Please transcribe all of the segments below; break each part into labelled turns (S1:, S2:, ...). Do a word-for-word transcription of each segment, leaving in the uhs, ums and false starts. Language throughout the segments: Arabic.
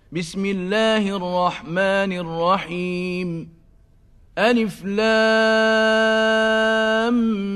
S1: بسم الله الرحمن الرحيم ألف لام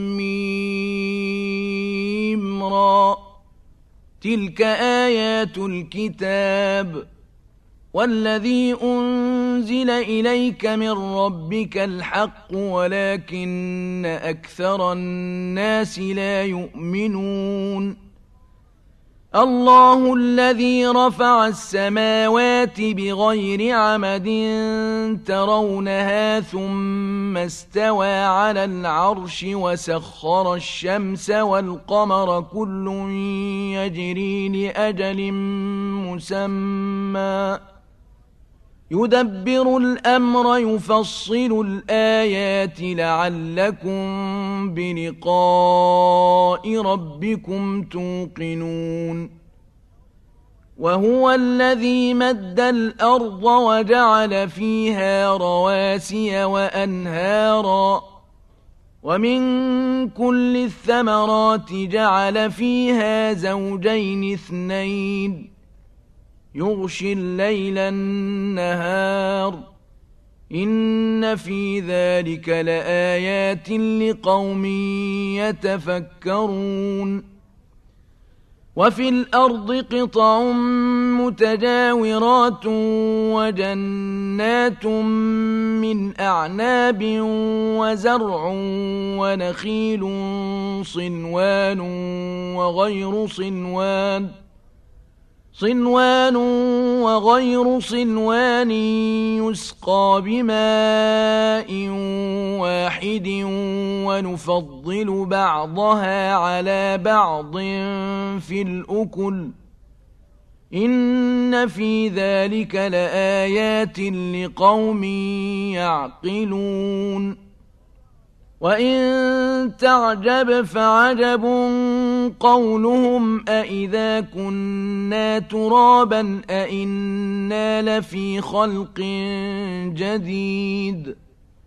S1: ميم را تلك آيات الكتاب والذي أنزل إليك من ربك الحق ولكن أكثر الناس لا يؤمنون الله الذي رفع السماوات بغير عمد ترونها ثم استوى على العرش وسخر الشمس والقمر كل يجري لأجل مسمى يدبر الأمر يفصل الآيات لعلكم بلقاء ربكم توقنون وهو الذي مد الأرض وجعل فيها رواسي وأنهارا ومن كل الثمرات جعل فيها زوجين اثنين يغشي الليل النهار إن في ذلك لآيات لقوم يتفكرون وفي الأرض قطع متجاورات وجنات من أعناب وزرع ونخيل صنوان وغير صنوان صنوان وغير صنوان يسقى بماء واحد ونفضل بعضها على بعض في الأكل إن في ذلك لآيات لقوم يعقلون وإن تعجب فعجب قولهم أإذا كنا ترابا أإنا لفي خلق جديد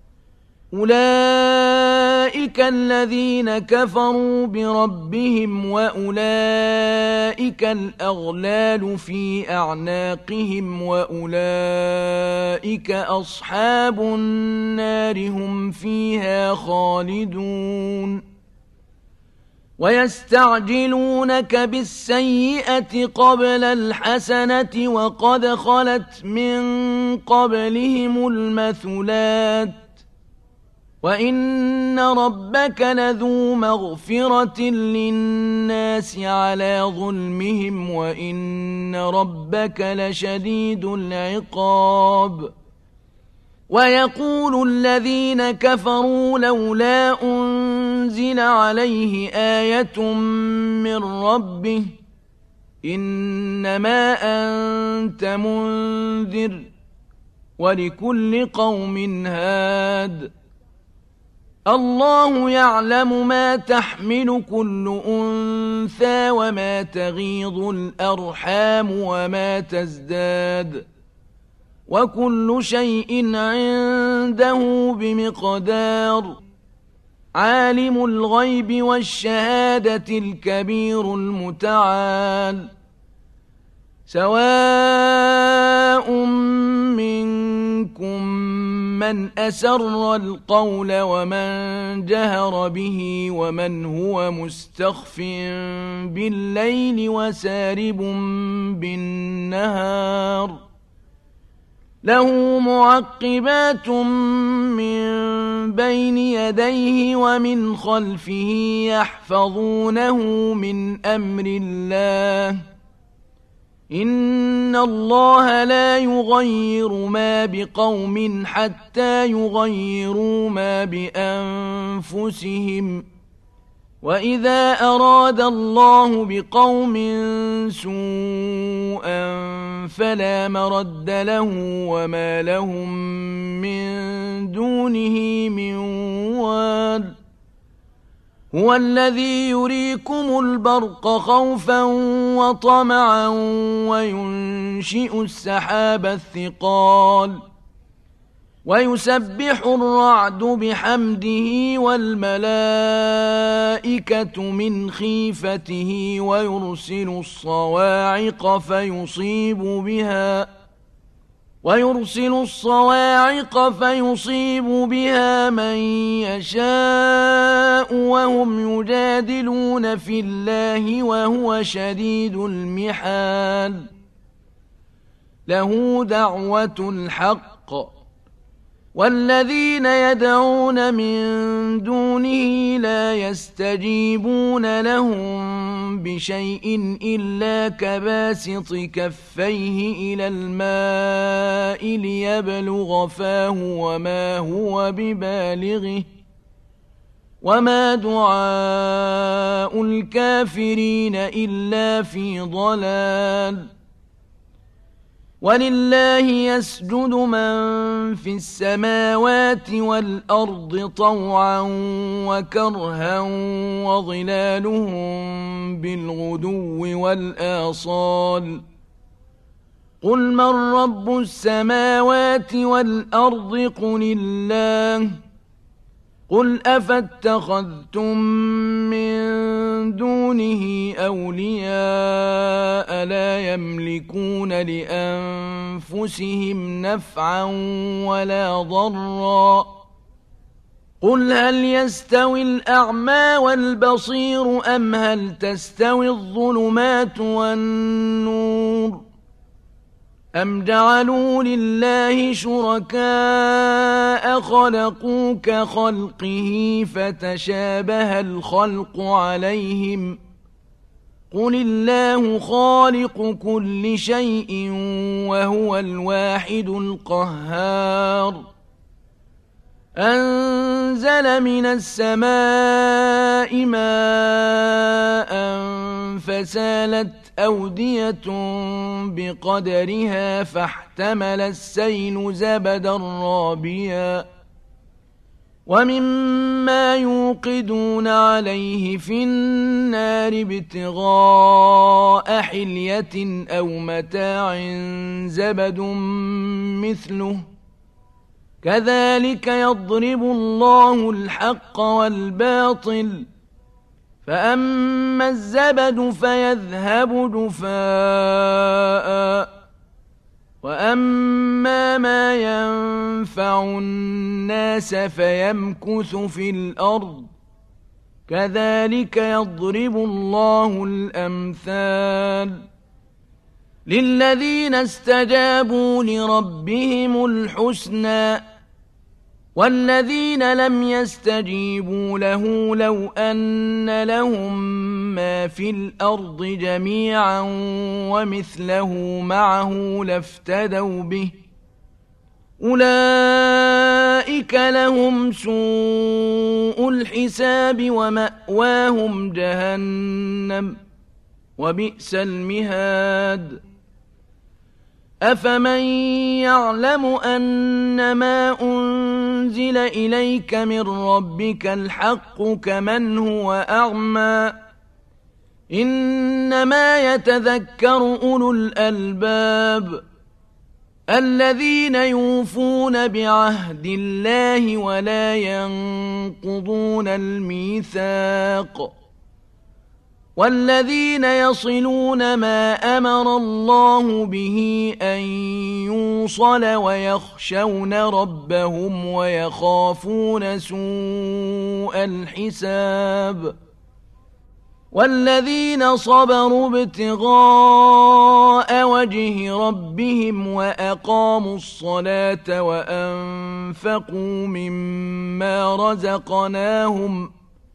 S1: أولئك الذين كفروا بربهم وأولئك الأغلال في أعناقهم وأولئك أصحاب النار هم فيها خالدون ويستعجلونك بالسيئة قبل الحسنة وقد خلت من قبلهم المثلات وإن ربك لذو مغفرة للناس على ظلمهم وإن ربك لشديد العقاب ويقول الذين كفروا لولا أنزل عليه آية من ربه إنما أنت منذر ولكل قوم هاد الله يعلم ما تحمل كل أنثى وما تغيض الأرحام وما تزداد وكل شيء عنده بمقدار عالم الغيب والشهادة الكبير المتعال سواء منكم من أسر القول ومن جهر به ومن هو مستخف بالليل وسارب بالنهار له معقبات من بين يديه ومن خلفه يحفظونه من أمر الله إن الله لا يغير ما بقوم حتى يغيروا ما بأنفسهم وإذا أراد الله بقوم سوءا فلا مرد له وما لهم من دونه من وال هو الذي يريكم البرق خوفا وطمعا وينشئ السحاب الثقال ويسبح الرعد بحمده والملائكة من خيفته ويرسل الصواعق فيصيب بها ويرسل الصواعق فيصيب بها من يشاء وهم يجادلون في الله وهو شديد المحال له دعوة الحق والذين يدعون من دونه لا يستجيبون لهم بشيء إلا كباسط كفيه إلى الماء ليبلغ فاه وما هو ببالغه وما دعاء الكافرين إلا في ضلال ولله يسجد من في السماوات والأرض طوعا وكرها وظلالهم بالغدو والآصال قل من رب السماوات والأرض قل الله قل أفاتخذتم من دونه أولياء لا يملكون لأنفسهم نفعا ولا ضرا قل هل يستوي الأعمى والبصير أم هل تستوي الظلمات والنور أم جعلوا لله شركاء خلقوا كخلقه فتشابه الخلق عليهم قل الله خالق كل شيء وهو الواحد القهار أنزل من السماء ماء فسالت أودية بقدرها فاحتمل السيل زبدا رابيا ومما يوقدون عليه في النار ابتغاء حلية أو متاع زبد مثله كذلك يضرب الله الحق والباطل فأما الزبد فيذهب جفاء وأما ما ينفع الناس فيمكث في الأرض كذلك يضرب الله الأمثال للذين استجابوا لربهم الحسنى والذين لم يستجيبوا له لو أن لهم ما في الأرض جميعا ومثله معه لافتدوا به أولئك لهم سوء الحساب ومأواهم جهنم وبئس المهاد أفمن يعلم أنما أنزل إليك من ربك الحق كمن هو أعمى إنما يتذكر أولو الألباب الذين يوفون بعهد الله ولا ينقضون الميثاق والذين يصلون ما أمر الله به أن يوصل ويخشون ربهم ويخافون سوء الحساب والذين صبروا ابتغاء وجه ربهم وأقاموا الصلاة وأنفقوا مما رزقناهم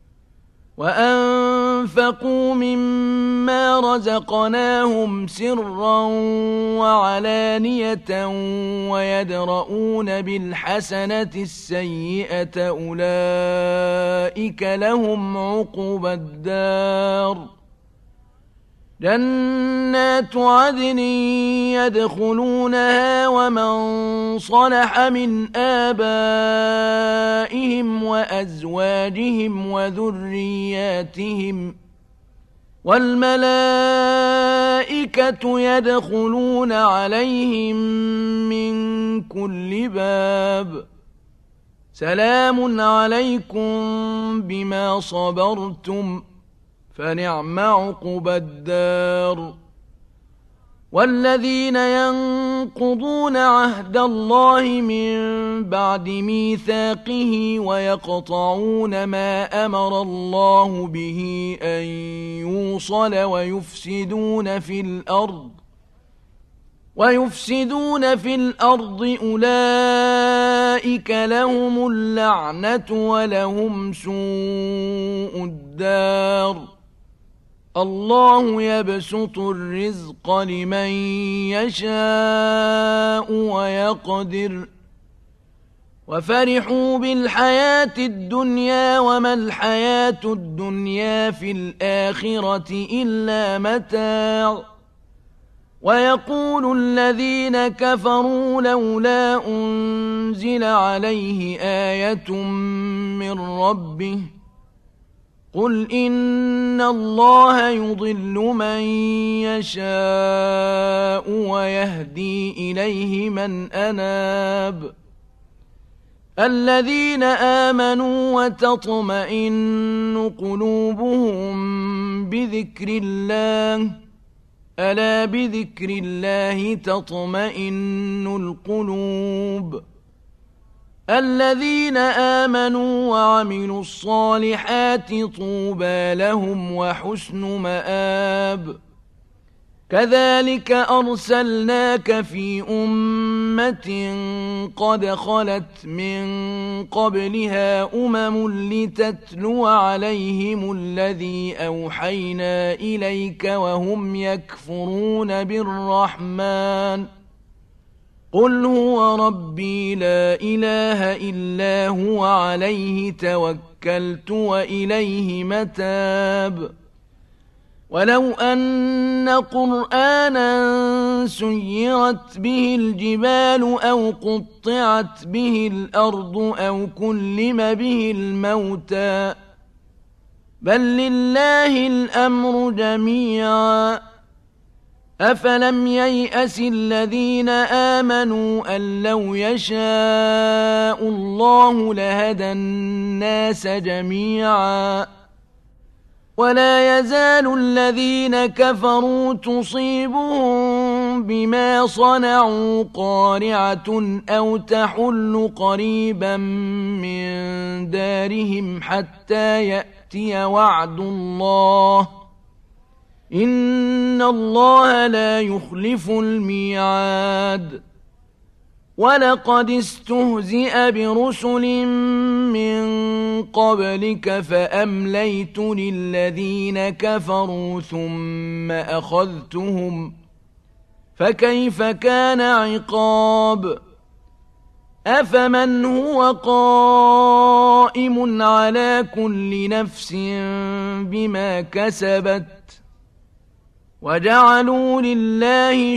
S1: وأنفقوا مما رزقناهم سرا وعلانية ويدرؤون بالحسنة السيئة أولئك لهم عقبى الدار جنات عدن يدخلونها ومن صلح من آبائهم وأزواجهم وذرياتهم والملائكة يدخلون عليهم من كل باب سلام عليكم بما صبرتم فنعم عقبى الدار والذين ينقضون عهد الله من بعد ميثاقه ويقطعون ما أمر الله به أن يوصل ويفسدون في الأرض ويفسدون في الأرض أولئك لهم اللعنة ولهم سوء الدار الله يبسط الرزق لمن يشاء ويقدر وفرحوا بالحياة الدنيا وما الحياة الدنيا في الآخرة إلا متاع ويقول الذين كفروا لولا أنزل عليه آية من ربه قل إن الله يضل من يشاء ويهدي إليه من أناب الذين آمنوا وتطمئن قلوبهم بذكر الله ألا بذكر الله تطمئن القلوب الذين آمنوا وعملوا الصالحات طوبى لهم وحسن مآب كذلك أرسلناك في أمة قد خلت من قبلها أمم لتتلو عليهم الذي أوحينا إليك وهم يكفرون بالرحمن قل هو ربي لا إله إلا هو عليه توكلت وإليه متاب ولو أن قرآنا سيرت به الجبال أو قطعت به الأرض أو كلم به الموتى بل لله الأمر جميعا أفلم ييأس الذين آمنوا أن لو يشاء الله لهدى الناس جميعا ولا يزال الذين كفروا تصيبهم بما صنعوا قارعة أو تحل قريبا من دارهم حتى يأتي وعد الله إن الله لا يخلف الميعاد ولقد استهزئ برسل من قبلك فأمليت للذين كفروا ثم أخذتهم فكيف كان عقاب أفمن هو قائم على كل نفس بما كسبت وجعلوا لله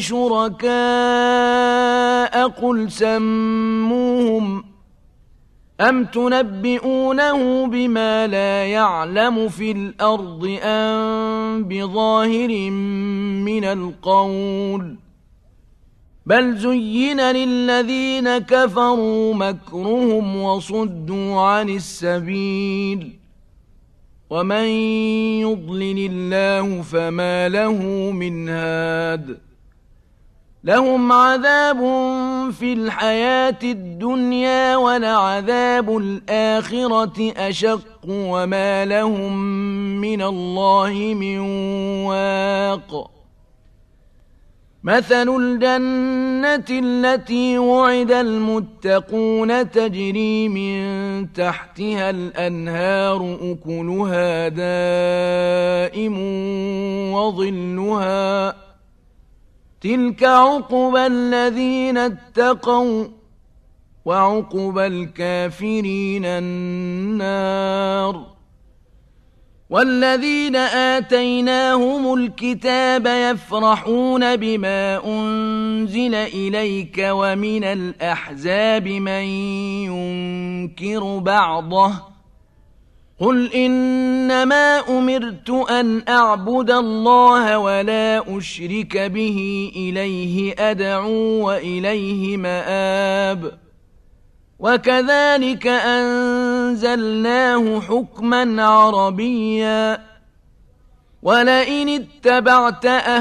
S1: شركاء قل سموهم أم تنبئونه بما لا يعلم في الأرض أم بظاهر من القول بل زين للذين كفروا مكرهم وصدوا عن السبيل ومن يضلل الله فما له من هاد لهم عذاب في الحياة الدنيا ولعذاب الآخرة أشق وما لهم من الله من واق مثل الجنة التي وعد المتقون تجري من تحتها الأنهار أكلها دائم وظلها تلك عقبى الذين اتقوا وعقبى الكافرين النار والذين آتيناهم الكتاب يفرحون بما أنزل إليك ومن الأحزاب من ينكر بعضه قل إنما أمرت أن أعبد الله ولا أشرك به إليه أدعو وإليه مآب وكذلك أنزلناه حكما عربيا ولئن اتبعت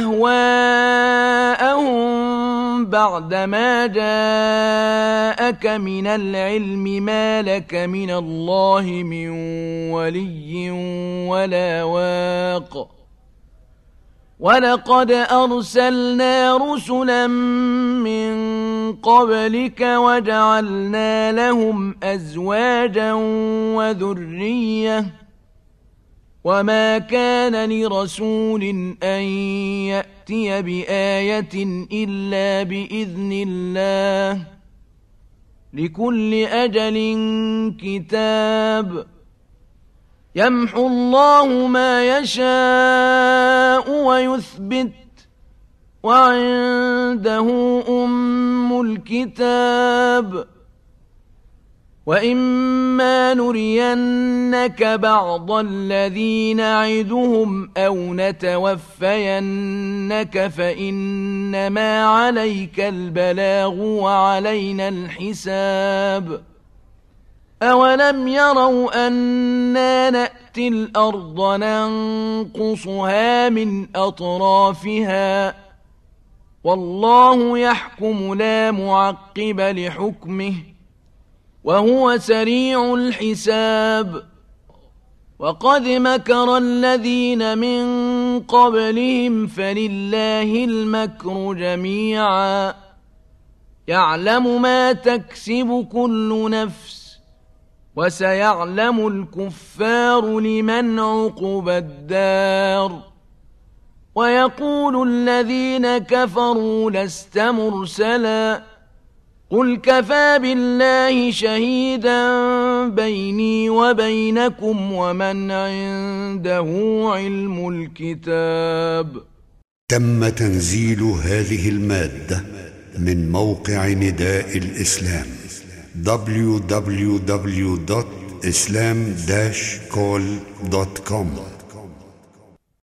S1: أهواءهم بعدما جاءك من العلم ما لك من الله من ولي ولا واق ولقد أرسلنا رسلا من قبلك وجعلنا لهم أزواجا وذرية وما كان لرسول أن يأتي بآية إلا بإذن الله لكل أجل كتاب يمحو الله ما يشاء ويثبت وعنده أم الكتاب وإما نرينك بعض الذي نعدهم أو نتوفينك فإنما عليك البلاغ وعلينا الحساب أولم يروا أنا نأتي الأرض ننقصها من أطرافها والله يحكم لا معقب لحكمه وهو سريع الحساب وقد مكر الذين من قبلهم فلله المكر جميعا يعلم ما تكسب كل نفس وسيعلم الكفار لمن عقبى الدار ويقول الذين كفروا لست مرسلا قل كفى بالله شهيدا بيني وبينكم ومن عنده علم الكتاب.
S2: تم تنزيل هذه المادة من موقع نداء الإسلام دبليو دبليو دبليو دوت إسلام داش كول دوت كوم.